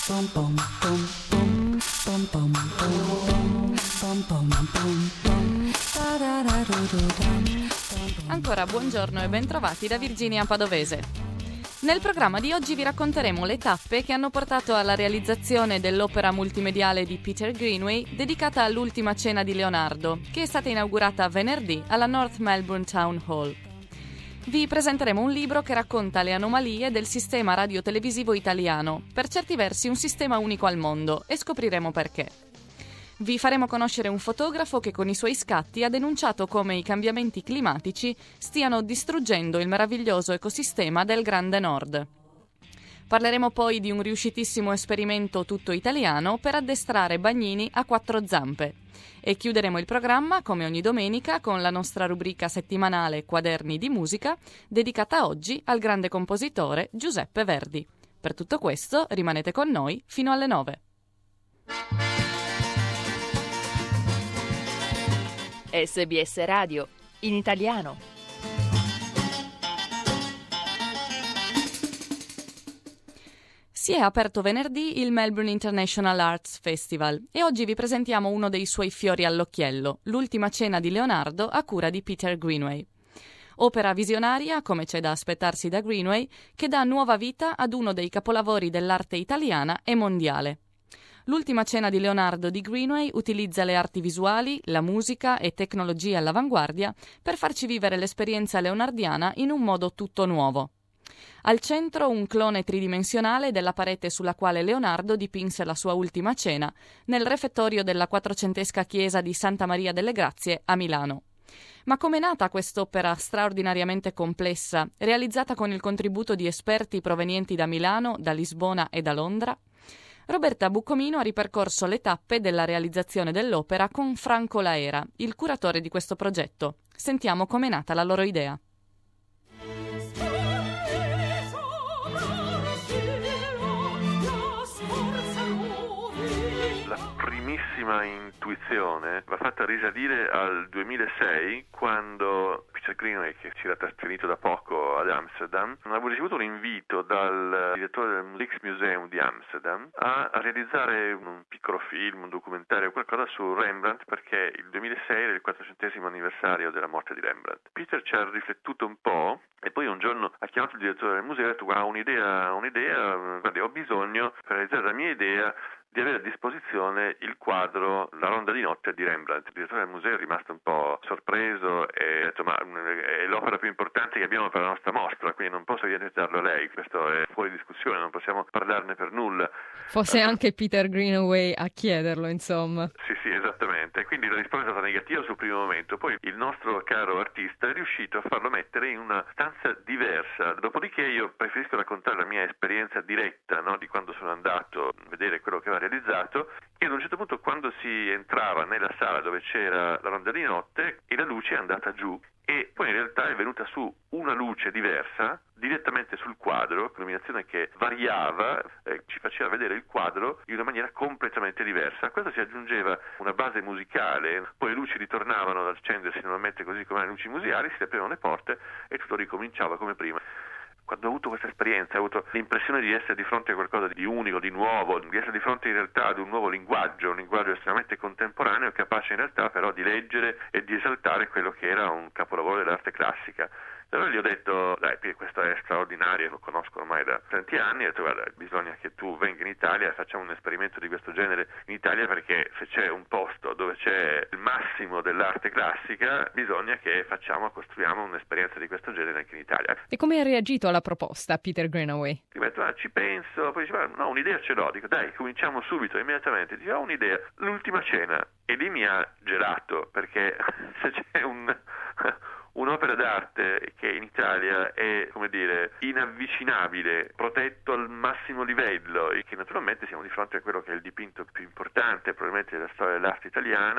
Ancora buongiorno e bentrovati da Virginia Padovese. Nel programma di oggi vi racconteremo le tappe che hanno portato alla realizzazione dell'opera multimediale di Peter Greenaway dedicata all'ultima cena di Leonardo, che è stata inaugurata venerdì alla North Melbourne Town Hall. Vi presenteremo un libro che racconta le anomalie del sistema radiotelevisivo italiano, per certi versi un sistema unico al mondo, e scopriremo perché. Vi faremo conoscere un fotografo che con i suoi scatti ha denunciato come i cambiamenti climatici stiano distruggendo il meraviglioso ecosistema del Grande Nord. Parleremo poi di un riuscitissimo esperimento tutto italiano per addestrare bagnini a 4 zampe. E chiuderemo il programma, come ogni domenica, con la nostra rubrica settimanale Quaderni di musica, dedicata oggi al grande compositore Giuseppe Verdi. Per tutto questo rimanete con noi fino alle 9. SBS Radio, in italiano. Si è aperto venerdì il Melbourne International Arts Festival e oggi vi presentiamo uno dei suoi fiori all'occhiello, l'ultima cena di Leonardo a cura di Peter Greenaway. Opera visionaria, come c'è da aspettarsi da Greenaway, che dà nuova vita ad uno dei capolavori dell'arte italiana e mondiale. L'ultima cena di Leonardo di Greenaway utilizza le arti visuali, la musica e tecnologie all'avanguardia per farci vivere l'esperienza leonardiana in un modo tutto nuovo. Al centro un clone tridimensionale della parete sulla quale Leonardo dipinse la sua ultima cena nel refettorio della quattrocentesca chiesa di Santa Maria delle Grazie a Milano. Ma com'è nata quest'opera straordinariamente complessa, realizzata con il contributo di esperti provenienti da Milano, da Lisbona e da Londra? Roberta Buccomino ha ripercorso le tappe della realizzazione dell'opera con Franco Laera, il curatore di questo progetto. Sentiamo com'è nata la loro idea. Primissima intuizione va fatta risalire al 2006, quando Peter Greenaway, che si era trasferito da poco ad Amsterdam, aveva ricevuto un invito dal direttore del Rijksmuseum di Amsterdam a realizzare un piccolo film, un documentario, qualcosa su Rembrandt, perché il 2006 era il 400° anniversario della morte di Rembrandt. Peter ci ha riflettuto un po' e poi un giorno ha chiamato il direttore del museo e ha detto: ho un'idea, guardi, ho bisogno per realizzare la mia idea di avere a disposizione il quadro La ronda di notte di Rembrandt. Il direttore del museo è rimasto un po' sorpreso e ha detto: ma è l'opera più importante che abbiamo per la nostra mostra, quindi non posso realizzarlo a lei, questo è fuori discussione, non possiamo parlarne per nulla. Fosse anche Peter Greenaway a chiederlo, insomma. Sì, esattamente. Quindi la risposta è stata negativa sul primo momento. Poi il nostro caro artista è riuscito a farlo mettere in una stanza diversa. Dopodiché io preferisco raccontare la mia esperienza diretta, no, di quando sono andato a vedere quello che aveva realizzato, e ad un certo punto, quando si entrava nella sala dove c'era la ronda di notte e la luce è andata giù, e poi in realtà è venuta su una luce diversa direttamente sul quadro, illuminazione che variava, ci faceva vedere il quadro in una maniera completamente diversa. A questo si aggiungeva una base musicale, poi le luci ritornavano ad accendersi normalmente, così come le luci musicali, si aprivano le porte e tutto ricominciava come prima. Quando ho avuto questa esperienza, ho avuto l'impressione di essere di fronte a qualcosa di unico, di nuovo, di essere di fronte in realtà ad un nuovo linguaggio, un linguaggio estremamente contemporaneo, capace in realtà però di leggere e di esaltare quello che era un capolavoro dell'arte classica. Allora gli ho detto: dai, questo è straordinario, lo conosco ormai da tanti anni, ho detto: guarda, bisogna che tu venga in Italia e facciamo un esperimento di questo genere in Italia, perché se c'è un posto dove c'è il massimo dell'arte classica, bisogna che costruiamo un'esperienza di questo genere anche in Italia. E come ha reagito alla proposta Peter Greenaway? Ti metto: ci penso, poi dice: no, un'idea ce l'ho. Dico: dai, cominciamo subito, immediatamente. Dico: ho un'idea, l'ultima cena. E lì mi ha gelato, perché se c'è un'opera d'arte che in Italia è, come dire, inavvicinabile, protetto al massimo livello, e che naturalmente siamo di fronte a quello che è il dipinto più importante probabilmente della storia dell'arte italiana,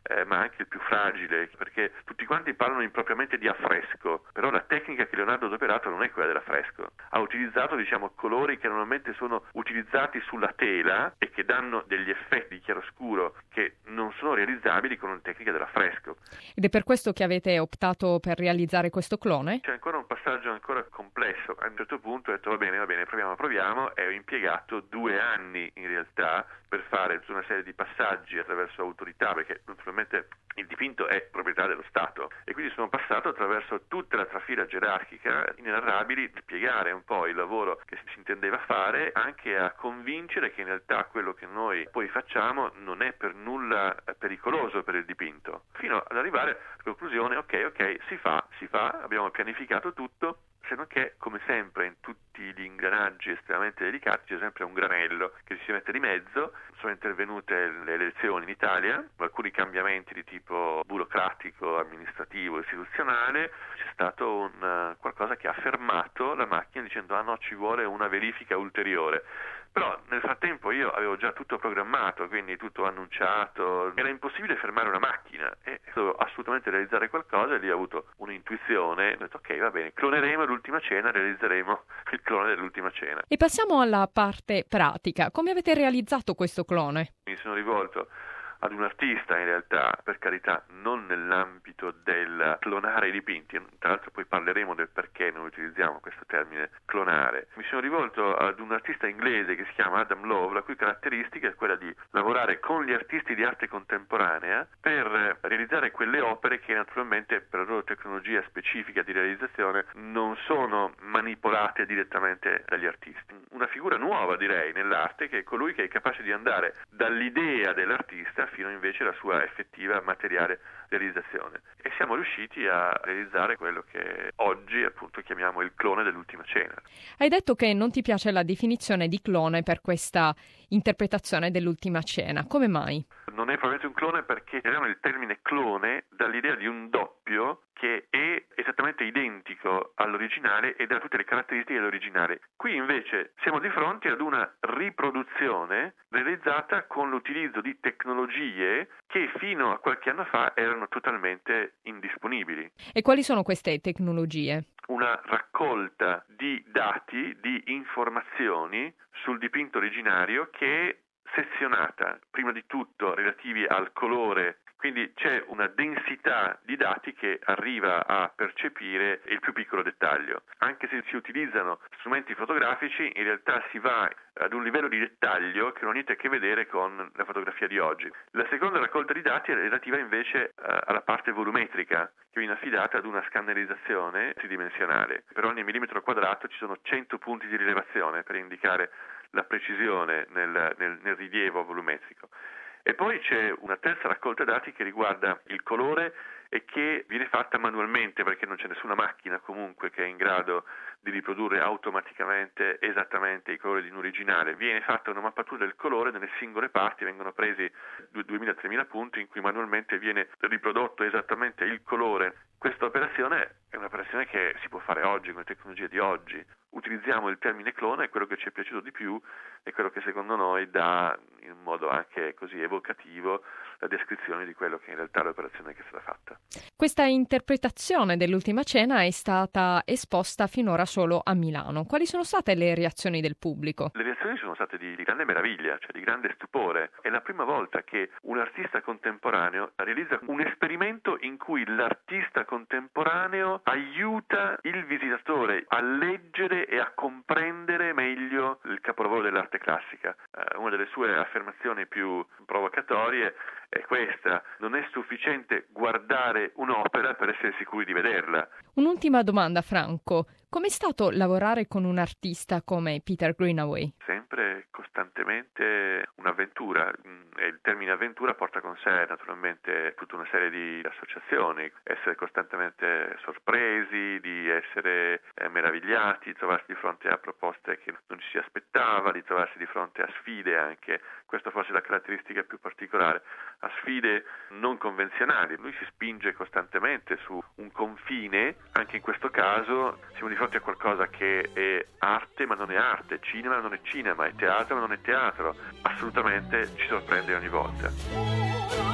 ma anche il più fragile, perché tutti quanti parlano impropriamente di affresco, però la tecnica che Leonardo ha adoperato non è quella dell'affresco. Ha utilizzato, colori che normalmente sono utilizzati sulla tela e che danno degli effetti di chiaroscuro che non sono realizzabili con una tecnica dell'affresco. Ed è per questo che avete optato per realizzare questo clone? C'è ancora un passaggio ancora complesso. A un certo punto ho detto va bene, proviamo, e ho impiegato 2 anni in realtà per fare tutta una serie di passaggi attraverso autorità, perché naturalmente il dipinto è proprietà dello Stato, e quindi sono passato attraverso tutta la trafila gerarchica inenarrabili, spiegare un po' il lavoro che si intendeva fare, anche a convincere che in realtà quello che noi poi facciamo non è per nulla pericoloso per il dipinto, fino ad arrivare alla conclusione ok, si fa, abbiamo pianificato tutto, se non che, come sempre, in tutti gli ingranaggi estremamente delicati c'è sempre un granello che si mette di mezzo. Sono intervenute le elezioni in Italia, alcuni cambiamenti di tipo burocratico, amministrativo, istituzionale. C'è stato qualcosa che ha fermato la macchina dicendo no, ci vuole una verifica ulteriore. Però nel frattempo io avevo già tutto programmato, quindi tutto annunciato, era impossibile fermare una macchina e dovevo assolutamente realizzare qualcosa, e lì ho avuto un'intuizione, ho detto ok, va bene, cloneremo l'ultima cena, realizzeremo il clone dell'ultima cena. E passiamo alla parte pratica. Come avete realizzato questo clone? Mi sono rivolto ad un artista, in realtà, per carità, non nell'ambito del clonare i dipinti, tra l'altro poi parleremo del perché noi utilizziamo questo termine clonare. Mi sono rivolto ad un artista inglese che si chiama Adam Love, la cui caratteristica è quella di lavorare con gli artisti di arte contemporanea per realizzare quelle opere che naturalmente per la loro tecnologia specifica di realizzazione non sono manipolate direttamente dagli artisti. Una figura nuova, direi, nell'arte, che è colui che è capace di andare dall'idea dell'artista fino invece alla sua effettiva materiale realizzazione. E siamo riusciti a realizzare quello che oggi appunto chiamiamo il clone dell'ultima cena. Hai detto che non ti piace la definizione di clone per questa interpretazione dell'ultima cena. Come mai? Non è probabilmente un clone perché tiriamo il termine clone dall'idea di un doppio che è esattamente identico all'originale ed ha tutte le caratteristiche dell'originale. Qui invece siamo di fronte ad una riproduzione realizzata con l'utilizzo di tecnologie che fino a qualche anno fa erano totalmente indisponibili. E quali sono queste tecnologie? Una raccolta di dati, di informazioni sul dipinto originario che è sezionata, prima di tutto relativi al colore, quindi c'è una densità di dati che arriva a percepire il più piccolo dettaglio. Anche se si utilizzano strumenti fotografici, in realtà si va ad un livello di dettaglio che non ha niente a che vedere con la fotografia di oggi. La seconda raccolta di dati è relativa invece alla parte volumetrica, che viene affidata ad una scannerizzazione tridimensionale. Per ogni millimetro quadrato ci sono 100 punti di rilevazione per indicare la precisione nel rilievo volumetrico. E poi c'è una terza raccolta dati che riguarda il colore e che viene fatta manualmente, perché non c'è nessuna macchina comunque che è in grado di riprodurre automaticamente esattamente i colori di un originale. Viene fatta una mappatura del colore nelle singole parti, vengono presi 2000-3000 punti in cui manualmente viene riprodotto esattamente il colore. Questa operazione è un'operazione che si può fare oggi con le tecnologie di oggi. Utilizziamo il termine clone e quello che ci è piaciuto di più è quello che secondo noi dà in un modo anche così evocativo la descrizione di quello che in realtà è l'operazione che è stata fatta. Questa interpretazione dell'ultima cena è stata esposta finora solo a Milano. Quali sono state le reazioni del pubblico? Le reazioni sono state di grande meraviglia, cioè di grande stupore. È la prima volta che un artista contemporaneo realizza un esperimento in cui l'artista contemporaneo aiuta il visitatore a leggere e a comprendere meglio il capolavoro dell'arte classica. Una delle sue affermazioni più provocatorie è questa: non è sufficiente guardare un'opera per essere sicuri di vederla. Un'ultima domanda, Franco. Com'è stato lavorare con un artista come Peter Greenaway? Sempre costantemente un'avventura, e il termine avventura porta con sé naturalmente tutta una serie di associazioni, essere costantemente sorpresi, di essere meravigliati, di trovarsi di fronte a proposte che non ci si aspettava, di trovarsi di fronte a sfide anche, questa forse è la caratteristica più particolare, a sfide non convenzionali. Lui si spinge costantemente su un confine, anche in questo caso siamo di fronte a qualcosa che è arte ma non è arte, cinema ma non è cinema, è teatro ma non è teatro, assolutamente ci sorprende ogni volta.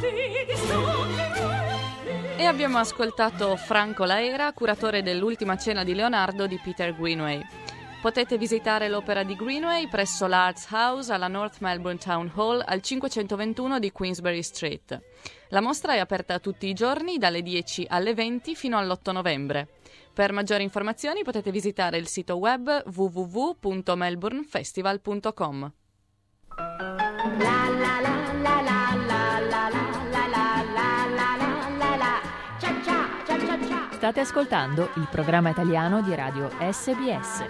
E abbiamo ascoltato Franco Laera, curatore dell'Ultima cena di Leonardo di Peter Greenaway. Potete visitare l'opera di Greenaway presso l'Arts House alla North Melbourne Town Hall al 521 di Queensberry Street. La mostra è aperta tutti i giorni dalle 10 alle 20 fino all'8 novembre. Per maggiori informazioni potete visitare il sito web www.melbournefestival.com. State ascoltando il programma italiano di radio SBS.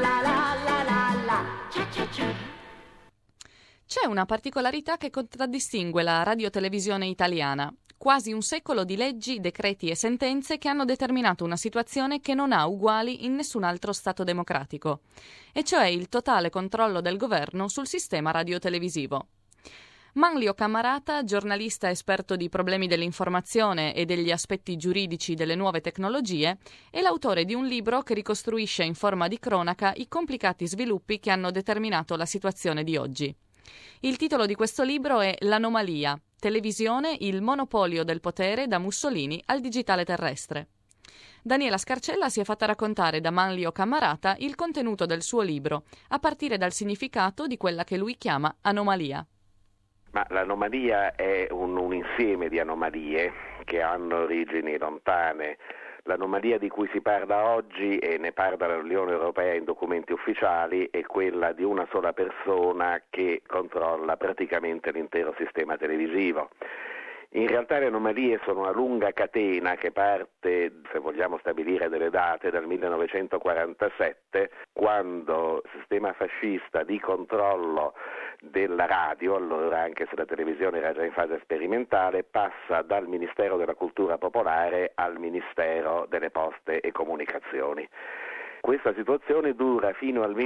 C'è una particolarità che contraddistingue la radiotelevisione italiana. Quasi un secolo di leggi, decreti e sentenze che hanno determinato una situazione che non ha uguali in nessun altro Stato democratico, e cioè il totale controllo del governo sul sistema radiotelevisivo. Manlio Cammarata, giornalista esperto di problemi dell'informazione e degli aspetti giuridici delle nuove tecnologie, è l'autore di un libro che ricostruisce in forma di cronaca i complicati sviluppi che hanno determinato la situazione di oggi. Il titolo di questo libro è L'anomalia, televisione, il monopolio del potere da Mussolini al digitale terrestre. Daniela Scarcella si è fatta raccontare da Manlio Cammarata il contenuto del suo libro, a partire dal significato di quella che lui chiama anomalia. Ma l'anomalia è un insieme di anomalie che hanno origini lontane. L'anomalia di cui si parla oggi, e ne parla l'Unione Europea in documenti ufficiali, è quella di una sola persona che controlla praticamente l'intero sistema televisivo. In realtà le anomalie sono una lunga catena che parte, se vogliamo stabilire delle date, dal 1947, quando il sistema fascista di controllo della radio, allora anche se la televisione era già in fase sperimentale, passa dal Ministero della Cultura Popolare al Ministero delle Poste e Comunicazioni. Questa situazione dura fino al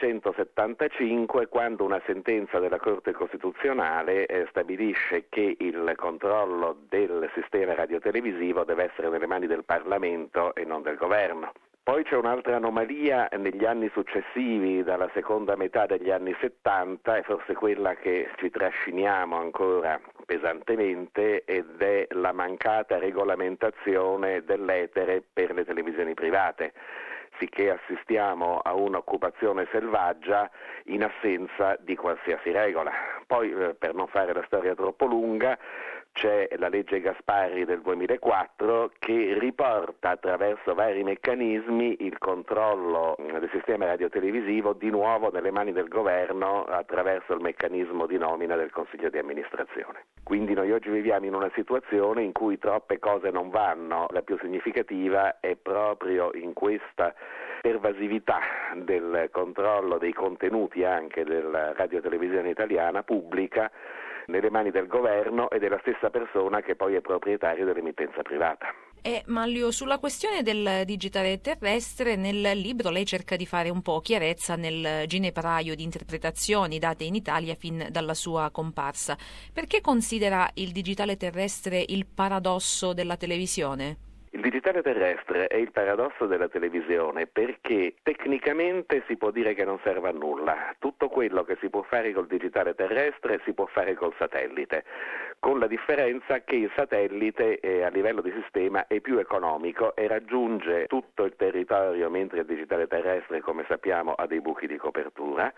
1975, quando una sentenza della Corte Costituzionale stabilisce che il controllo del sistema radiotelevisivo deve essere nelle mani del Parlamento e non del governo. Poi c'è un'altra anomalia negli anni successivi, dalla seconda metà degli anni 70, è forse quella che ci trasciniamo ancora pesantemente, ed è la mancata regolamentazione dell'etere per le televisioni private, sicché assistiamo a un'occupazione selvaggia in assenza di qualsiasi regola. Poi, per non fare la storia troppo lunga, c'è la legge Gasparri del 2004 che riporta attraverso vari meccanismi il controllo del sistema radiotelevisivo di nuovo nelle mani del governo attraverso il meccanismo di nomina del Consiglio di amministrazione. Quindi noi oggi viviamo in una situazione in cui troppe cose non vanno. La più significativa è proprio in questa pervasività del controllo dei contenuti anche della radiotelevisione italiana pubblica nelle mani del governo e della stessa persona che poi è proprietario dell'emittenza privata. Manlio, sulla questione del digitale terrestre, nel libro lei cerca di fare un po' chiarezza nel ginepraio di interpretazioni date in Italia fin dalla sua comparsa. Perché considera il digitale terrestre il paradosso della televisione? Il digitale terrestre è il paradosso della televisione perché tecnicamente si può dire che non serve a nulla. Tutto quello che si può fare col digitale terrestre si può fare col satellite, con la differenza che il satellite a livello di sistema è più economico e raggiunge tutto il territorio, mentre il digitale terrestre, come sappiamo, ha dei buchi di copertura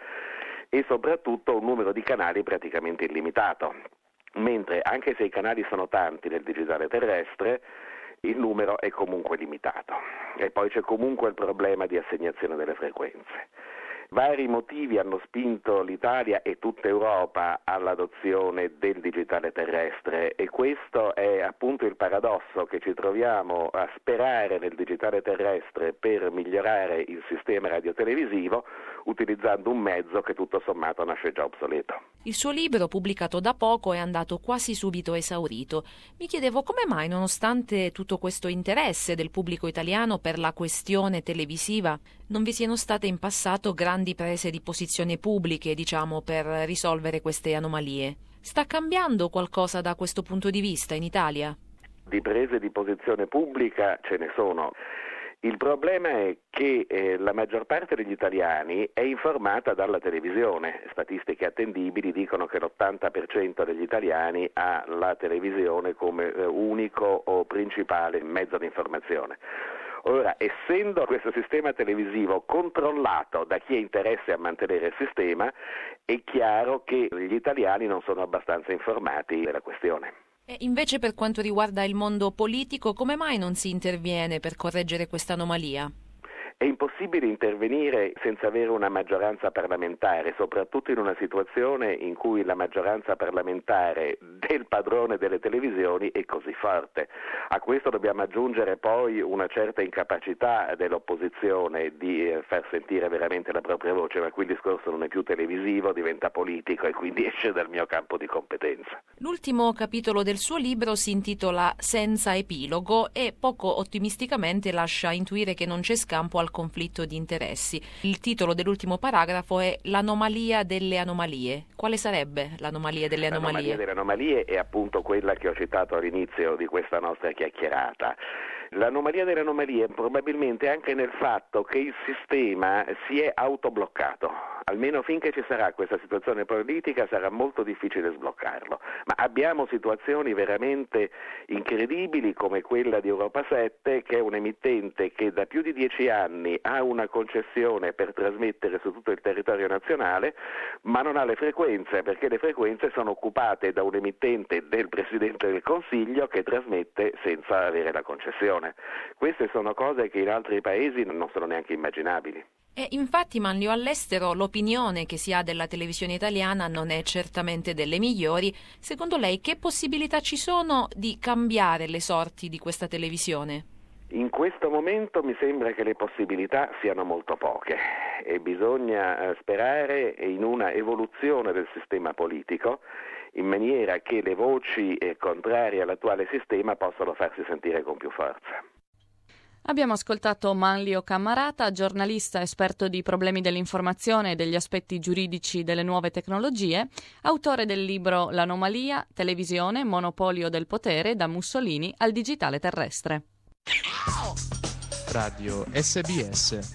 e soprattutto un numero di canali praticamente illimitato. Mentre anche se i canali sono tanti nel digitale terrestre, il numero è comunque limitato e poi c'è comunque il problema di assegnazione delle frequenze. Vari motivi hanno spinto l'Italia e tutta Europa all'adozione del digitale terrestre e questo è appunto il paradosso, che ci troviamo a sperare nel digitale terrestre per migliorare il sistema radiotelevisivo utilizzando un mezzo che tutto sommato nasce già obsoleto. Il suo libro, pubblicato da poco, è andato quasi subito esaurito. Mi chiedevo come mai, nonostante tutto questo interesse del pubblico italiano per la questione televisiva, non vi siano state in passato grandi prese di posizione pubbliche, per risolvere queste anomalie. Sta cambiando qualcosa da questo punto di vista in Italia? Di prese di posizione pubblica ce ne sono. Il problema è che la maggior parte degli italiani è informata dalla televisione. Statistiche attendibili dicono che l'80% degli italiani ha la televisione come unico o principale mezzo di informazione. Ora, essendo questo sistema televisivo controllato da chi ha interesse a mantenere il sistema, è chiaro che gli italiani non sono abbastanza informati della questione. E invece per quanto riguarda il mondo politico, come mai non si interviene per correggere questa anomalia? È impossibile intervenire senza avere una maggioranza parlamentare, soprattutto in una situazione in cui la maggioranza parlamentare del padrone delle televisioni è così forte. A questo dobbiamo aggiungere poi una certa incapacità dell'opposizione di far sentire veramente la propria voce, ma qui il discorso non è più televisivo, diventa politico e quindi esce dal mio campo di competenza. L'ultimo capitolo del suo libro si intitola Senza epilogo e poco ottimisticamente lascia intuire che non c'è scampo al conflitto di interessi. Il titolo dell'ultimo paragrafo è L'anomalia delle anomalie. Quale sarebbe l'anomalia delle anomalie? L'anomalia delle anomalie è appunto quella che ho citato all'inizio di questa nostra chiacchierata. L'anomalia delle anomalie probabilmente anche nel fatto che il sistema si è autobloccato. Almeno finché ci sarà questa situazione politica sarà molto difficile sbloccarlo. Ma abbiamo situazioni veramente incredibili come quella di Europa 7, che è un emittente che da più di 10 anni ha una concessione per trasmettere su tutto il territorio nazionale, ma non ha le frequenze, perché le frequenze sono occupate da un emittente del Presidente del Consiglio che trasmette senza avere la concessione. Queste sono cose che in altri paesi non sono neanche immaginabili. E infatti, Manlio, all'estero l'opinione che si ha della televisione italiana non è certamente delle migliori. Secondo lei che possibilità ci sono di cambiare le sorti di questa televisione? In questo momento mi sembra che le possibilità siano molto poche e bisogna sperare in una evoluzione del sistema politico in maniera che le voci contrarie all'attuale sistema possano farsi sentire con più forza. Abbiamo ascoltato Manlio Cammarata, giornalista esperto di problemi dell'informazione e degli aspetti giuridici delle nuove tecnologie, autore del libro L'anomalia, televisione, monopolio del potere da Mussolini al digitale terrestre. Radio SBS.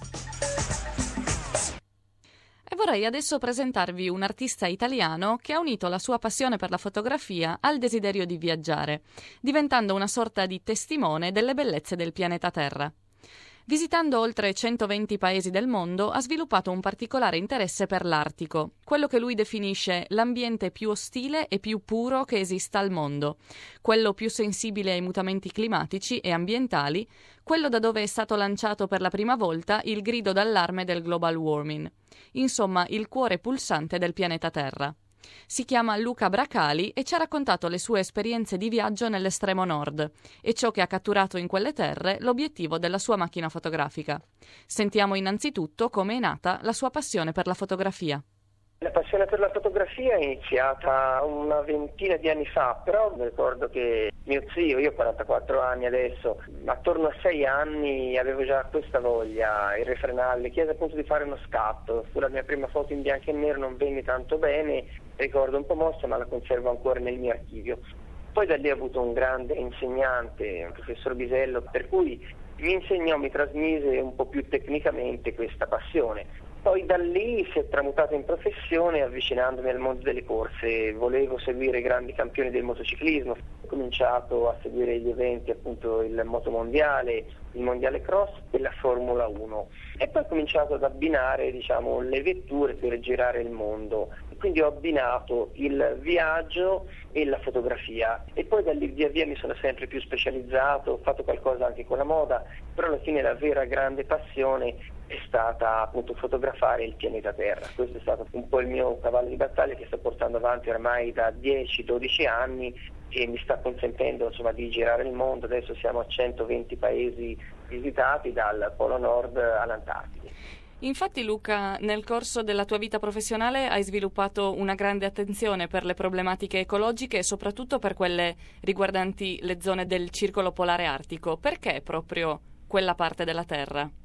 E vorrei adesso presentarvi un artista italiano che ha unito la sua passione per la fotografia al desiderio di viaggiare, diventando una sorta di testimone delle bellezze del pianeta Terra. Visitando oltre 120 paesi del mondo, ha sviluppato un particolare interesse per l'Artico, quello che lui definisce l'ambiente più ostile e più puro che esista al mondo, quello più sensibile ai mutamenti climatici e ambientali, quello da dove è stato lanciato per la prima volta il grido d'allarme del global warming. Insomma, il cuore pulsante del pianeta Terra. Si chiama Luca Bracali e ci ha raccontato le sue esperienze di viaggio nell'estremo nord e ciò che ha catturato in quelle terre l'obiettivo della sua macchina fotografica. Sentiamo innanzitutto come è nata la sua passione per la fotografia. La passione per la fotografia è iniziata una ventina di anni fa, però ricordo che mio zio, io ho 44 anni adesso, attorno a 6 anni avevo già questa voglia irrefrenabile, chiese appunto di fare uno scatto. Fu la mia prima foto in bianco e nero, non venne tanto bene, ricordo un po' mossa, ma la conservo ancora nel mio archivio. Poi da lì ho avuto un grande insegnante, un professor Bisello, per cui mi insegnò, mi trasmise un po' più tecnicamente questa passione. Poi da lì si è tramutato in professione avvicinandomi al mondo delle corse. Volevo seguire i grandi campioni del motociclismo, ho cominciato a seguire gli eventi, appunto il motomondiale, il mondiale cross e la Formula 1 e poi ho cominciato ad abbinare le vetture per girare il mondo. Quindi ho abbinato il viaggio e la fotografia e poi da lì via via mi sono sempre più specializzato, ho fatto qualcosa anche con la moda, però alla fine la vera grande passione è stata appunto fotografare il pianeta Terra. Questo è stato un po' il mio cavallo di battaglia che sto portando avanti ormai da 10-12 anni e mi sta consentendo di girare il mondo. Adesso siamo a 120 paesi visitati dal Polo Nord all'Antartide. Infatti Luca, nel corso della tua vita professionale hai sviluppato una grande attenzione per le problematiche ecologiche e soprattutto per quelle riguardanti le zone del circolo polare artico. Perché proprio quella parte della Terra?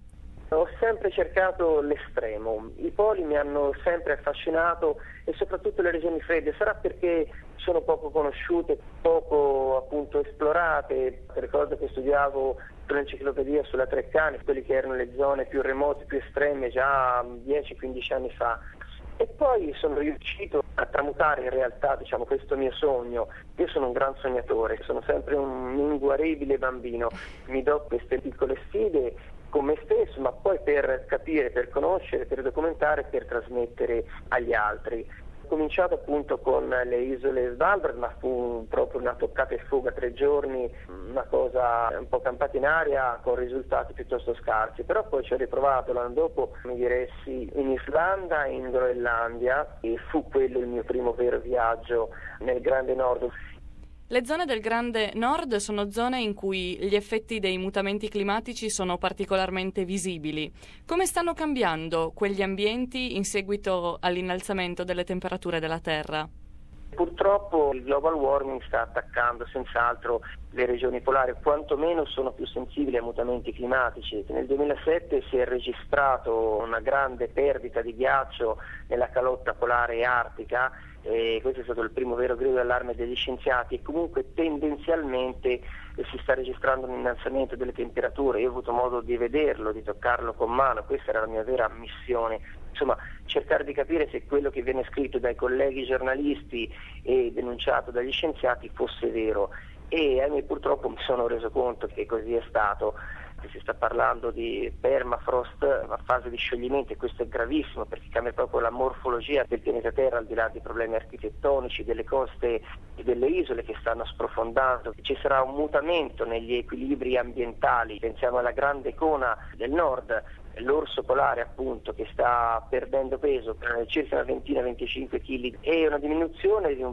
Ho sempre cercato l'estremo, i poli mi hanno sempre affascinato e soprattutto le regioni fredde, sarà perché sono poco conosciute, poco appunto esplorate. Ricordo che studiavo sull'enciclopedia sulla Treccani, quelle che erano le zone più remote, più estreme già 10-15 anni fa. E poi sono riuscito a tramutare in realtà, questo mio sogno. Io sono un gran sognatore, sono sempre un inguaribile bambino, mi do queste piccole sfide con me stesso, ma poi per capire, per conoscere, per documentare, per trasmettere agli altri. Ho cominciato appunto con le isole Svalbard, ma fu proprio una toccata e fuga, 3 giorni, una cosa un po' campata in aria con risultati piuttosto scarsi, però poi ci ho riprovato l'anno dopo, mi diressi in Islanda e in Groenlandia e fu quello il mio primo vero viaggio nel Grande Nord. Le zone del Grande Nord sono zone in cui gli effetti dei mutamenti climatici sono particolarmente visibili. Come stanno cambiando quegli ambienti in seguito all'innalzamento delle temperature della Terra? Purtroppo il global warming sta attaccando senz'altro le regioni polari, quantomeno sono più sensibili ai mutamenti climatici. Nel 2007 si è registrato una grande perdita di ghiaccio nella calotta polare artica e questo è stato il primo vero grido d'allarme degli scienziati e comunque tendenzialmente si sta registrando un innalzamento delle temperature. Io ho avuto modo di vederlo, di toccarlo con mano, questa era la mia vera missione. Insomma, cercare di capire se quello che viene scritto dai colleghi giornalisti e denunciato dagli scienziati fosse vero. E ahimè, purtroppo mi sono reso conto che così è stato. Si sta parlando di permafrost, una fase di scioglimento, e questo è gravissimo perché cambia proprio la morfologia del pianeta Terra, al di là dei problemi architettonici, delle coste e delle isole che stanno sprofondando. Ci sarà un mutamento negli equilibri ambientali, pensiamo alla grande icona del nord, l'orso polare appunto, che sta perdendo peso, circa una 20-25 kg, e una diminuzione di un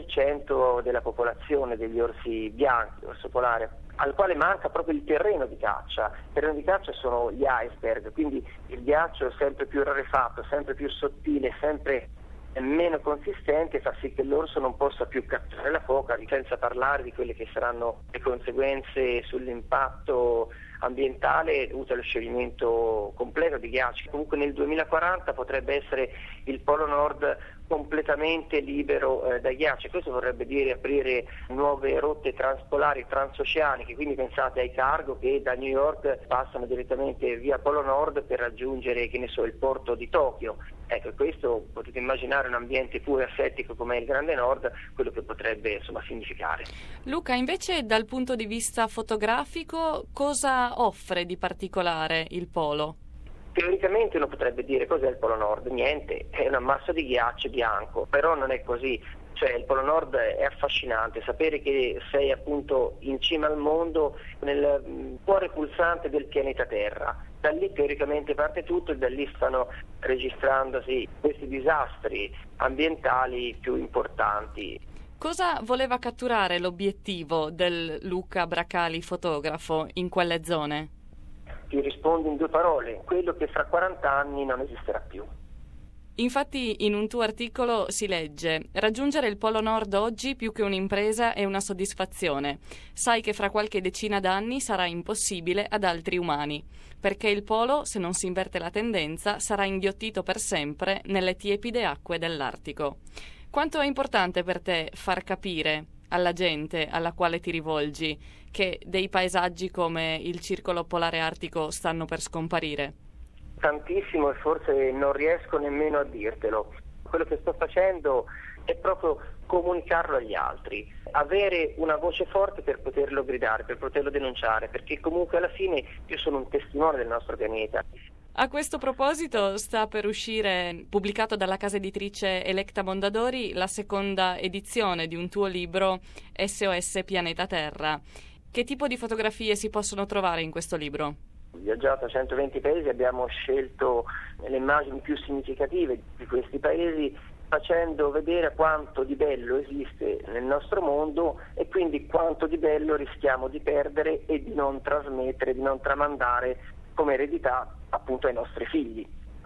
20% della popolazione degli orsi bianchi, orso polare, al quale manca proprio il terreno di caccia. Il terreno di caccia sono gli iceberg, quindi il ghiaccio è sempre più rarefatto, sempre più sottile, sempre meno consistente, fa sì che l'orso non possa più catturare la foca, senza parlare di quelle che saranno le conseguenze sull'impatto ambientale dovuto allo scioglimento completo di ghiacci. Comunque nel 2040 potrebbe essere il Polo Nord completamente libero dai ghiacci. Questo vorrebbe dire aprire nuove rotte transpolari, transoceaniche, quindi pensate ai cargo che da New York passano direttamente via Polo Nord per raggiungere, che ne so, il porto di Tokyo. Ecco, questo potete immaginare un ambiente pure asettico come il Grande Nord, quello che potrebbe significare. Luca, invece dal punto di vista fotografico cosa offre di particolare il polo? Teoricamente uno potrebbe dire cos'è il Polo Nord? Niente, è un ammasso di ghiaccio bianco, però non è così. Cioè il Polo Nord è affascinante, sapere che sei appunto in cima al mondo, nel cuore pulsante del pianeta Terra. Da lì teoricamente parte tutto e da lì stanno registrandosi questi disastri ambientali più importanti. Cosa voleva catturare l'obiettivo del Luca Bracali fotografo in quelle zone? Ti rispondo in 2 parole, quello che fra 40 anni non esisterà più. Infatti in un tuo articolo si legge: raggiungere il Polo Nord oggi più che un'impresa è una soddisfazione. Sai che fra qualche decina d'anni sarà impossibile ad altri umani, perché il polo, se non si inverte la tendenza, sarà inghiottito per sempre nelle tiepide acque dell'Artico. Quanto è importante per te far capire alla gente alla quale ti rivolgi che dei paesaggi come il circolo polare artico stanno per scomparire? Tantissimo, e forse non riesco nemmeno a dirtelo. Quello che sto facendo è proprio comunicarlo agli altri, avere una voce forte per poterlo gridare, per poterlo denunciare, perché comunque alla fine io sono un testimone del nostro pianeta. A questo proposito sta per uscire, pubblicato dalla casa editrice Electa Mondadori, la seconda edizione di un tuo libro SOS Pianeta Terra. Che tipo di fotografie si possono trovare in questo libro? Ho viaggiato a 120 paesi, abbiamo scelto le immagini più significative di questi paesi, facendo vedere quanto di bello esiste nel nostro mondo e quindi quanto di bello rischiamo di perdere e di non trasmettere, di non tramandare come eredità appunto ai nostri figli.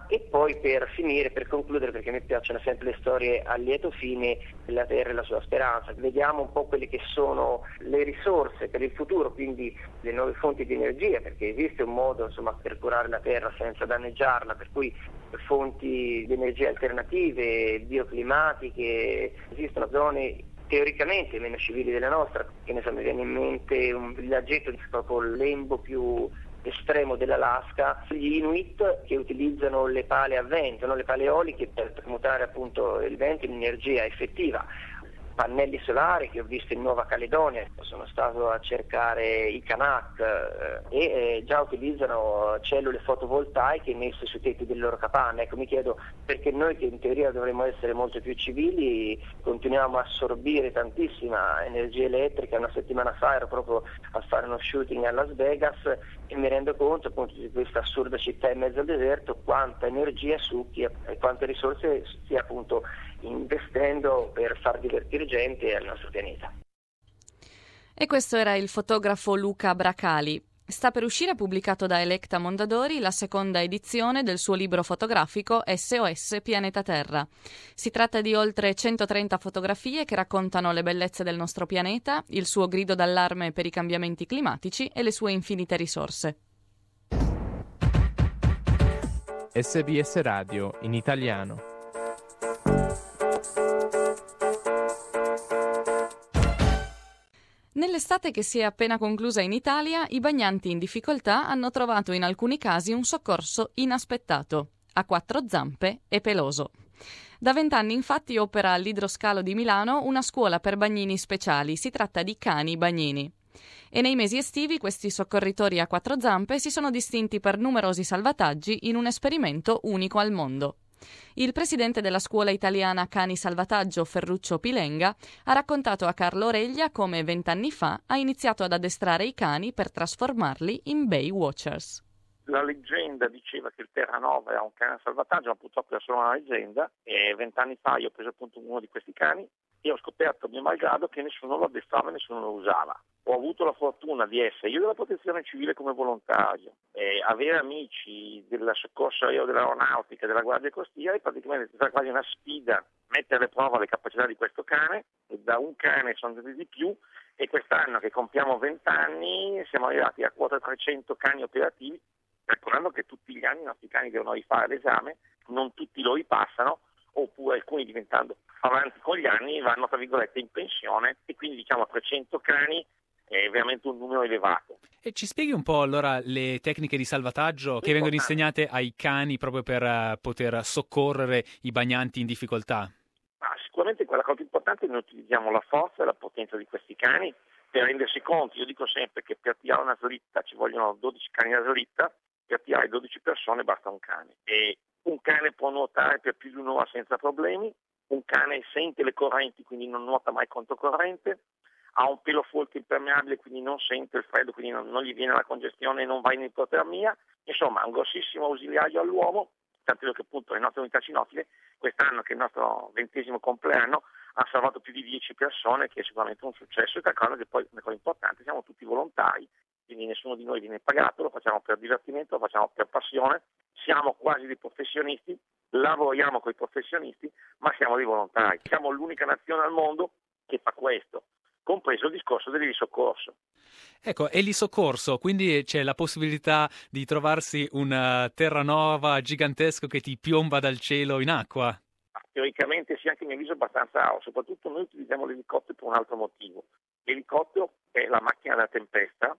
E poi per finire, per concludere, perché a me piacciono sempre le storie a lieto fine, la Terra e la sua speranza. Vediamo un po' quelle che sono le risorse per il futuro, quindi le nuove fonti di energia, perché esiste un modo per curare la Terra senza danneggiarla, per cui fonti di energia alternative, bioclimatiche, esistono zone teoricamente meno civili della nostra, che ne so, mi viene in mente un villaggetto proprio il lembo più estremo dell'Alaska, gli Inuit che utilizzano le pale a vento, no? Le pale eoliche per trasmutare appunto il vento in energia effettiva. Pannelli solari che ho visto in Nuova Caledonia, sono stato a cercare i Kanak e già utilizzano cellule fotovoltaiche messe sui tetti delle loro capanne. Ecco, mi chiedo perché noi che in teoria dovremmo essere molto più civili continuiamo a assorbire tantissima energia elettrica. Una settimana fa ero proprio a fare uno shooting a Las Vegas e mi rendo conto appunto di questa assurda città in mezzo al deserto, quanta energia succhi e quante risorse stia appunto investendo per far divertire gente al nostro pianeta. E questo era il fotografo Luca Bracali. Sta per uscire, pubblicato da Electa Mondadori, la seconda edizione del suo libro fotografico SOS Pianeta Terra. Si tratta di oltre 130 fotografie che raccontano le bellezze del nostro pianeta, il suo grido d'allarme per i cambiamenti climatici e le sue infinite risorse. SBS Radio in italiano. Nell'estate che si è appena conclusa in Italia, i bagnanti in difficoltà hanno trovato in alcuni casi un soccorso inaspettato, a quattro zampe e peloso. Da 20 anni infatti opera all'Idroscalo di Milano una scuola per bagnini speciali, si tratta di cani bagnini. E nei mesi estivi questi soccorritori a quattro zampe si sono distinti per numerosi salvataggi in un esperimento unico al mondo. Il presidente della scuola italiana Cani Salvataggio, Ferruccio Pilenga, ha raccontato a Carlo Oreglia come 20 anni fa ha iniziato ad addestrare i cani per trasformarli in Bay Watchers. La leggenda diceva che il Terranova era un cane salvataggio, ma purtroppo era solo una leggenda, e 20 anni fa io ho preso appunto uno di questi cani e ho scoperto a mio malgrado che nessuno lo addestrava e nessuno lo usava. Ho avuto la fortuna di essere io della protezione civile come volontario, avere amici del soccorso aereo dell'aeronautica, della guardia costiera, e praticamente è stata quasi una sfida mettere alle prove le capacità di questo cane. Da un cane sono andati di più e quest'anno che compiamo 20 anni siamo arrivati a quota 300 cani operativi, calcolando che tutti gli anni i nostri cani devono rifare l'esame, non tutti lo ripassano, oppure alcuni diventando avanti con gli anni vanno tra virgolette in pensione, e quindi diciamo 300 cani è veramente un numero elevato. E ci spieghi un po' allora le tecniche di salvataggio che vengono insegnate ai cani proprio per poter soccorrere i bagnanti in difficoltà? Sicuramente quella cosa importante è che noi utilizziamo la forza e la potenza di questi cani per rendersi conto. Io dico sempre che per tirare una slitta ci vogliono 12 cani a slitta, per tirare 12 persone basta un cane. E un cane può nuotare per più di un'ora senza problemi, un cane sente le correnti, quindi non nuota mai controcorrente, ha un pelo folto impermeabile, quindi non sente il freddo, quindi non gli viene la congestione e non va in ipotermia. Insomma, un grossissimo ausiliario all'uomo, tanto che appunto le nostre unità cinofile quest'anno, che è il nostro 20° compleanno, ha salvato più di 10 persone, che è sicuramente un successo, e calcolando che poi una cosa importante, siamo tutti volontari, quindi nessuno di noi viene pagato, lo facciamo per divertimento, lo facciamo per passione, siamo quasi dei professionisti, lavoriamo con i professionisti, ma siamo dei volontari. Siamo l'unica nazione al mondo che fa questo, compreso il discorso dell'isoccorso. Ecco, e l'isoccorso, quindi c'è la possibilità di trovarsi un Terranova gigantesco che ti piomba dal cielo in acqua? Teoricamente sì, anche a mio avviso abbastanza, soprattutto noi utilizziamo l'elicottero per un altro motivo. L'elicottero è la macchina da tempesta,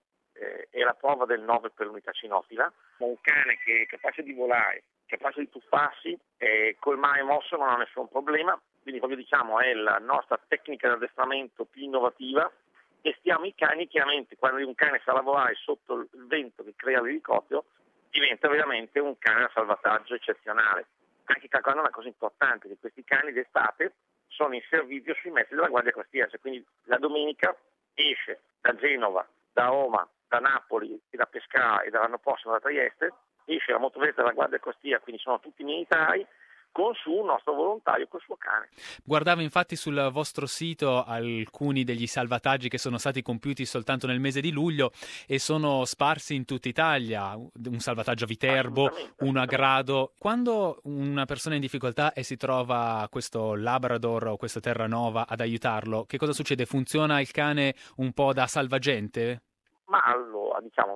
è la prova del 9 per l'unità cinofila, un cane che è capace di volare, capace di tuffarsi, col mare mosso non ha nessun problema, quindi proprio diciamo è la nostra tecnica di addestramento più innovativa. Gestiamo i cani, chiaramente quando un cane sa lavorare sotto il vento che crea l'elicottero diventa veramente un cane da salvataggio eccezionale. Anche calcolando una cosa importante, che questi cani d'estate sono in servizio sui mezzi della Guardia Costiera, quindi la domenica esce da Genova, da Roma, da Napoli e da Pescara, e dall'anno prossimo da Trieste, esce la motovedetta della Guardia Costiera, quindi sono tutti militari, con su un nostro volontario col suo cane. Guardavo infatti sul vostro sito alcuni degli salvataggi che sono stati compiuti soltanto nel mese di luglio e sono sparsi in tutta Italia, un salvataggio a Viterbo, uno a Grado. Quando una persona è in difficoltà e si trova questo Labrador o questa Terranova ad aiutarlo, che cosa succede? Funziona il cane un po' da salvagente? Ma allora, diciamo,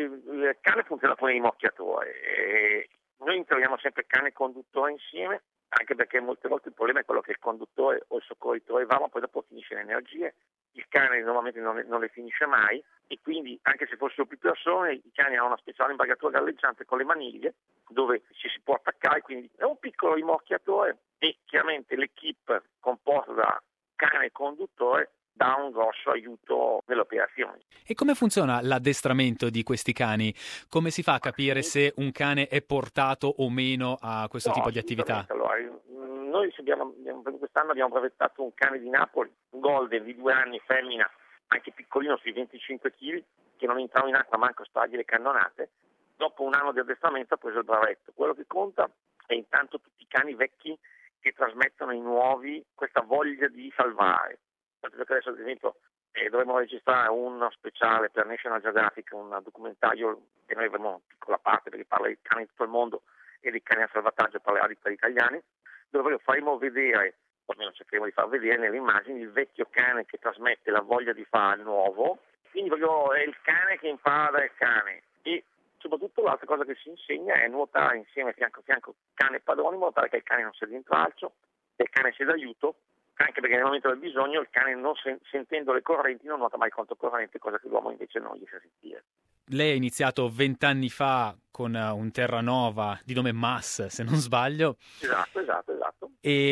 il cane funziona come rimorchiatore. Noi interveniamo sempre cane e conduttore insieme, anche perché molte volte il problema è quello che il conduttore o il soccorritore va, ma poi dopo finisce le energie. Il cane normalmente non le finisce mai e quindi anche se fossero più persone, i cani hanno una speciale imbragatura galleggiante con le maniglie dove ci si può attaccare, quindi è un piccolo rimorchiatore e chiaramente l'equipe composta da cane e conduttore dà un grosso aiuto nelle operazioni. E come funziona l'addestramento di questi cani? Come si fa a capire se un cane è portato o meno a questo tipo di attività? Allora, noi quest'anno abbiamo brevettato un cane di Napoli, un golden di 2 anni, femmina, anche piccolino, sui 25 kg, che non entrava in acqua manco sparghi le cannonate. Dopo un anno di addestramento ha preso il brevetto. Quello che conta è intanto tutti i cani vecchi che trasmettono ai nuovi questa voglia di salvare. Perché adesso ad esempio dovremmo registrare uno speciale per National Geographic, un documentario che noi avremo una piccola parte perché parla di cani di tutto il mondo e dei cani a salvataggio, parlerà di quelli italiani, dove faremo vedere, o almeno cercheremo di far vedere nelle immagini, il vecchio cane che trasmette la voglia di fare il nuovo, quindi proprio è il cane che impara dal cane e soprattutto l'altra cosa che si insegna è nuotare insieme fianco a fianco cane e padrone in modo tale che il cane non sia di intralcio, che il cane sia d'aiuto, anche perché nel momento del bisogno il cane non sentendo le correnti non nuota mai controcorrente, cosa che l'uomo invece non gli fa sentire. Lei ha iniziato 20 anni fa con un Terranova di nome Mass, se non sbaglio. Esatto.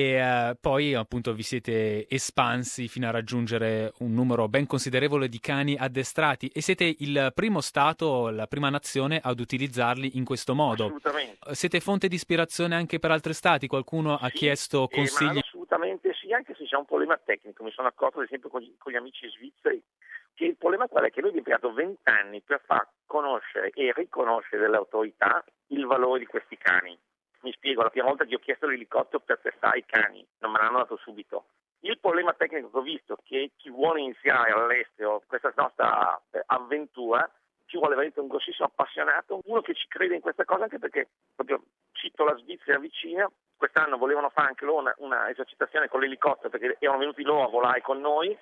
E poi appunto vi siete espansi fino a raggiungere un numero ben considerevole di cani addestrati e siete il primo stato, la prima nazione ad utilizzarli in questo modo. Assolutamente. Siete fonte di ispirazione anche per altri stati? Qualcuno ha chiesto consigli? Assolutamente sì, anche se c'è un problema tecnico. Mi sono accorto ad esempio con gli amici svizzeri che il problema qual è? Che noi abbiamo impiegato 20 anni per far conoscere e riconoscere dalle autorità il valore di questi cani. Mi spiego, la prima volta che ho chiesto l'elicottero per testare i cani, non me l'hanno dato subito. Il problema tecnico che ho visto è che chi vuole iniziare all'estero questa nostra avventura ci vuole veramente un grossissimo appassionato, uno che ci crede in questa cosa, anche perché proprio cito la Svizzera vicina, quest'anno volevano fare anche loro una esercitazione con l'elicottero perché erano venuti loro a volare con noi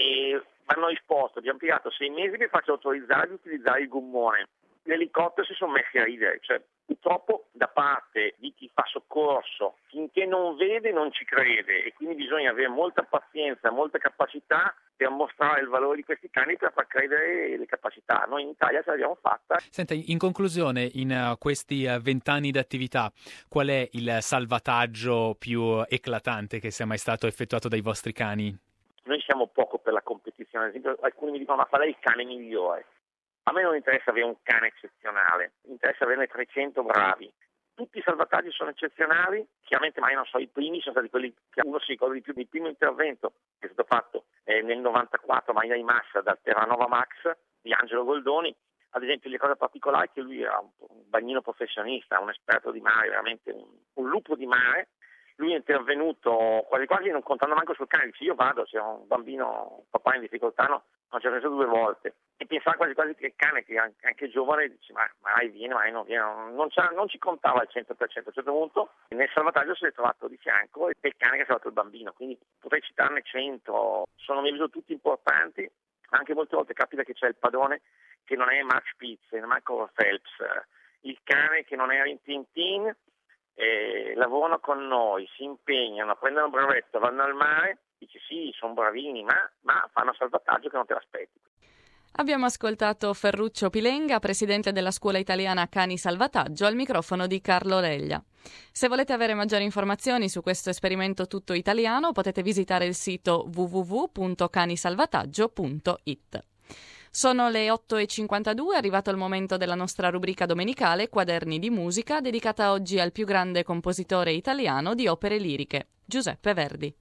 e hanno risposto, abbiamo impiegato 6 mesi per farci autorizzare di utilizzare il gommone. L'elicottero si sono messi a ridere, cioè purtroppo da parte di chi fa soccorso, finché non vede non ci crede e quindi bisogna avere molta pazienza, molta capacità per mostrare il valore di questi cani per far credere le capacità. Noi in Italia ce l'abbiamo fatta. Senta, in conclusione, in questi 20 anni di attività, qual è il salvataggio più eclatante che sia mai stato effettuato dai vostri cani? Noi siamo poco per la competizione, ad esempio alcuni mi dicono ma qual è il cane migliore? A me non interessa avere un cane eccezionale, mi interessa averne 300 bravi. Tutti i salvataggi sono eccezionali, chiaramente ma io non so, i primi sono stati quelli che uno si ricorda di più. Il primo intervento che è stato fatto nel 94 Marina di Massa dal Terranova Max di Angelo Goldoni. Ad esempio, la cosa particolare è che lui era un bagnino professionista, un esperto di mare, veramente un lupo di mare. Lui è intervenuto quasi non contando manco sul cane, dice io vado, c'è un bambino, un papà in difficoltà, no, non ci ha pensato 2 volte. E pensava quasi che il cane, che è anche giovane, dice ma viene, ma non viene, non ci contava al 100%. A un certo punto nel salvataggio si è trovato di fianco e il cane che ha salvato il bambino, quindi potrei citarne 100, sono tutti importanti. Anche molte volte capita che c'è il padrone che non è Mark Spitz, non è Michael Phelps, il cane che non è in Tintin, lavorano con noi, si impegnano, prendono un brevetto, vanno al mare, dici sì, sono bravini, ma fanno salvataggio che non te l'aspetti. Abbiamo ascoltato Ferruccio Pilenga, presidente della Scuola Italiana Cani Salvataggio, al microfono di Carlo Reglia. Se volete avere maggiori informazioni su questo esperimento tutto italiano, potete visitare il sito www.canisalvataggio.it. Sono le 8:52, è arrivato il momento della nostra rubrica domenicale Quaderni di musica, dedicata oggi al più grande compositore italiano di opere liriche, Giuseppe Verdi.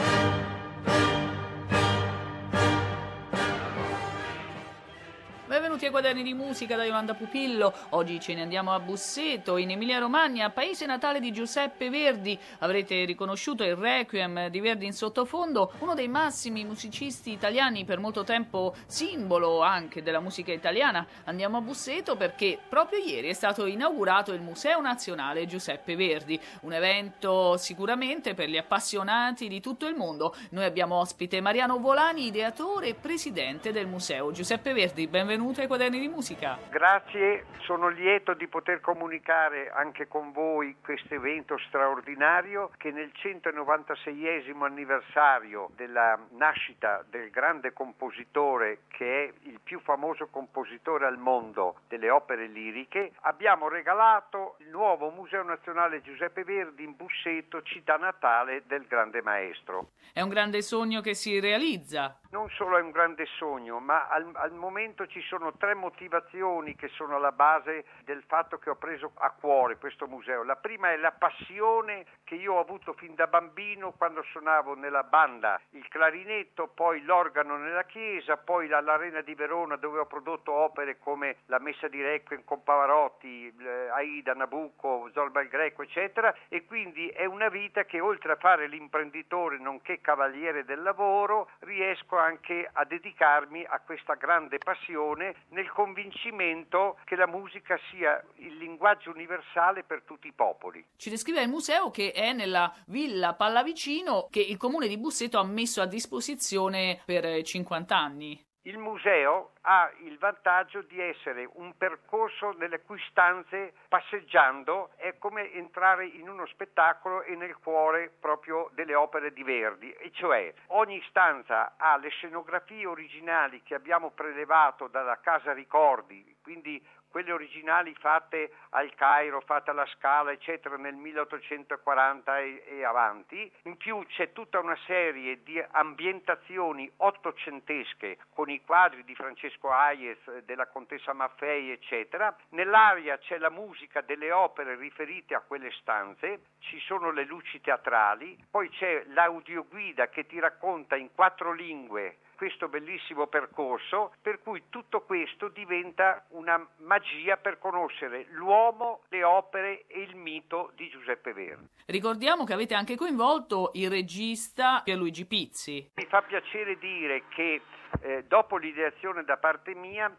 Benvenuti benvenuti ai Quaderni di Musica da Yolanda Pupillo. Oggi ce ne andiamo a Busseto, in Emilia-Romagna, paese natale di Giuseppe Verdi. Avrete riconosciuto il Requiem di Verdi in sottofondo, uno dei massimi musicisti italiani, per molto tempo simbolo anche della musica italiana. Andiamo a Busseto perché proprio ieri è stato inaugurato il Museo Nazionale Giuseppe Verdi, un evento sicuramente per gli appassionati di tutto il mondo. Noi abbiamo ospite Mariano Volani, ideatore e presidente del Museo Giuseppe Verdi. Benvenuto ai Quaderni di Musica. Grazie, sono lieto di poter comunicare anche con voi questo evento straordinario che nel 196esimo anniversario della nascita del grande compositore, che è il più famoso compositore al mondo delle opere liriche, abbiamo regalato il nuovo Museo Nazionale Giuseppe Verdi in Busseto, città natale del grande maestro. È un grande sogno che si realizza. Non solo è un grande sogno, ma al momento ci sono 3 motivazioni che sono alla base del fatto che ho preso a cuore questo museo. La prima è la passione che io ho avuto fin da bambino quando suonavo nella banda il clarinetto, poi l'organo nella chiesa, poi all'Arena di Verona dove ho prodotto opere come la Messa di Requiem con Pavarotti, Aida, Nabucco, Zorba il Greco, eccetera, e quindi è una vita che oltre a fare l'imprenditore nonché cavaliere del lavoro riesco anche a dedicarmi a questa grande passione nel convincimento che la musica sia il linguaggio universale per tutti i popoli. Ci descrive il museo che è nella Villa Pallavicino che il comune di Busseto ha messo a disposizione per 50 anni. Il museo ha il vantaggio di essere un percorso nelle cui stanze, passeggiando, è come entrare in uno spettacolo e nel cuore proprio delle opere di Verdi, e cioè ogni stanza ha le scenografie originali che abbiamo prelevato dalla Casa Ricordi, quindi quelle originali fatte al Cairo, fatte alla Scala, eccetera, nel 1840 e avanti. In più c'è tutta una serie di ambientazioni ottocentesche con i quadri di Francesco Hayez, della contessa Maffei, eccetera. Nell'aria c'è la musica delle opere riferite a quelle stanze, ci sono le luci teatrali, poi c'è l'audioguida che ti racconta in 4 lingue questo bellissimo percorso, per cui tutto questo diventa una magia per conoscere l'uomo, le opere e il mito di Giuseppe Verdi. Ricordiamo che avete anche coinvolto il regista Pierluigi Pizzi. Mi fa piacere dire che dopo l'ideazione da parte mia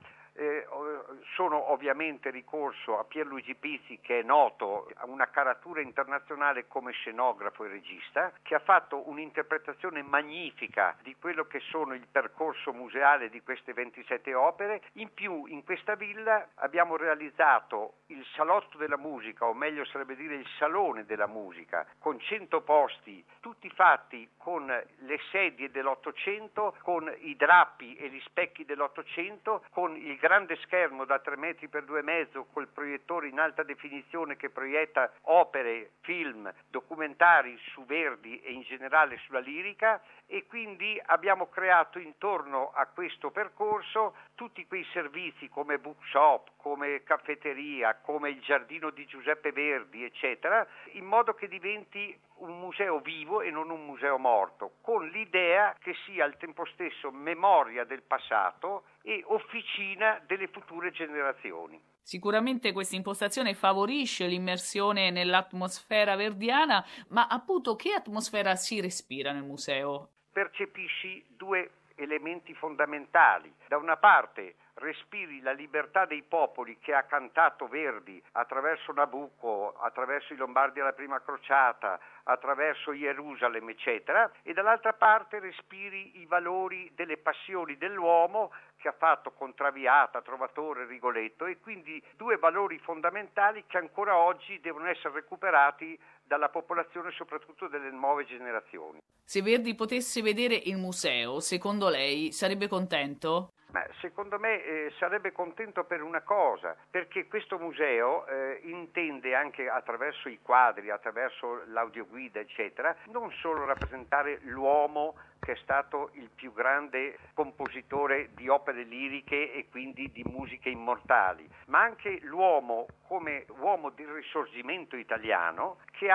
sono ovviamente ricorso a Pierluigi Pizzi, che è noto a una caratura internazionale come scenografo e regista, che ha fatto un'interpretazione magnifica di quello che sono il percorso museale di queste 27 opere. In più in questa villa abbiamo realizzato il salotto della musica, o meglio sarebbe dire il salone della musica, con 100 posti, tutti fatti con le sedie dell'Ottocento, con i drappi e gli specchi dell'Ottocento, con il grande schermo da 3 metri per 2,5 col proiettore in alta definizione che proietta opere, film, documentari su Verdi e in generale sulla lirica, e quindi abbiamo creato intorno a questo percorso tutti quei servizi come bookshop, come caffetteria, come il giardino di Giuseppe Verdi, eccetera, in modo che diventi un museo vivo e non un museo morto, con l'idea che sia al tempo stesso memoria del passato e officina delle future generazioni. Sicuramente questa impostazione favorisce l'immersione nell'atmosfera verdiana, ma appunto che atmosfera si respira nel museo? Percepisci 2 elementi fondamentali. Da una parte respiri la libertà dei popoli che ha cantato Verdi attraverso Nabucco, attraverso i Lombardi alla prima crociata, attraverso Gerusalemme, eccetera, e dall'altra parte respiri i valori delle passioni dell'uomo che ha fatto con Traviata, Trovatore, Rigoletto, e quindi 2 valori fondamentali che ancora oggi devono essere recuperati dalla popolazione, soprattutto delle nuove generazioni. Se Verdi potesse vedere il museo, secondo lei sarebbe contento? Ma secondo me sarebbe contento per una cosa, perché questo museo intende anche attraverso i quadri, attraverso l'audioguida, eccetera, non solo rappresentare l'uomo che è stato il più grande compositore di opere liriche e quindi di musiche immortali, ma anche l'uomo come uomo del risorgimento italiano, che ha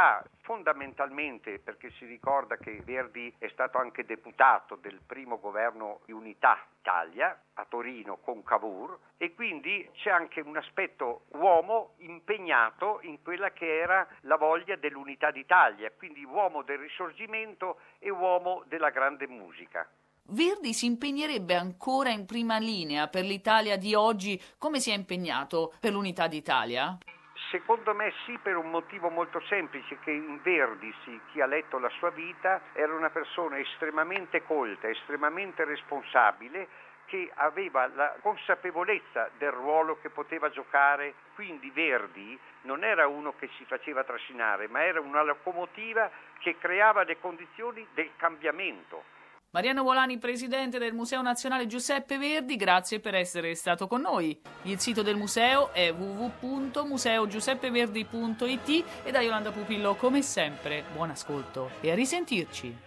fondamentalmente perché si ricorda che Verdi è stato anche deputato del primo governo di Unità Italia a Torino con Cavour, e quindi c'è anche un aspetto uomo impegnato in quella che era la voglia dell'unità d'Italia, quindi uomo del Risorgimento e uomo della grande musica. Verdi si impegnerebbe ancora in prima linea per l'Italia di oggi come si è impegnato per l'unità d'Italia? Secondo me sì, per un motivo molto semplice, che in Verdi, chi ha letto la sua vita, era una persona estremamente colta, estremamente responsabile, che aveva la consapevolezza del ruolo che poteva giocare. Quindi Verdi non era uno che si faceva trascinare, ma era una locomotiva che creava le condizioni del cambiamento. Mariano Volani, presidente del Museo Nazionale Giuseppe Verdi, grazie per essere stato con noi. Il sito del museo è www.museogiuseppeverdi.it e da Yolanda Pupillo, come sempre, buon ascolto e a risentirci.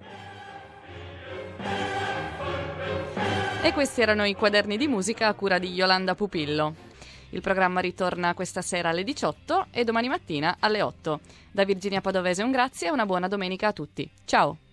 E questi erano i quaderni di musica a cura di Yolanda Pupillo. Il programma ritorna questa sera alle 18 e domani mattina alle 8. Da Virginia Padovese un grazie e una buona domenica a tutti. Ciao!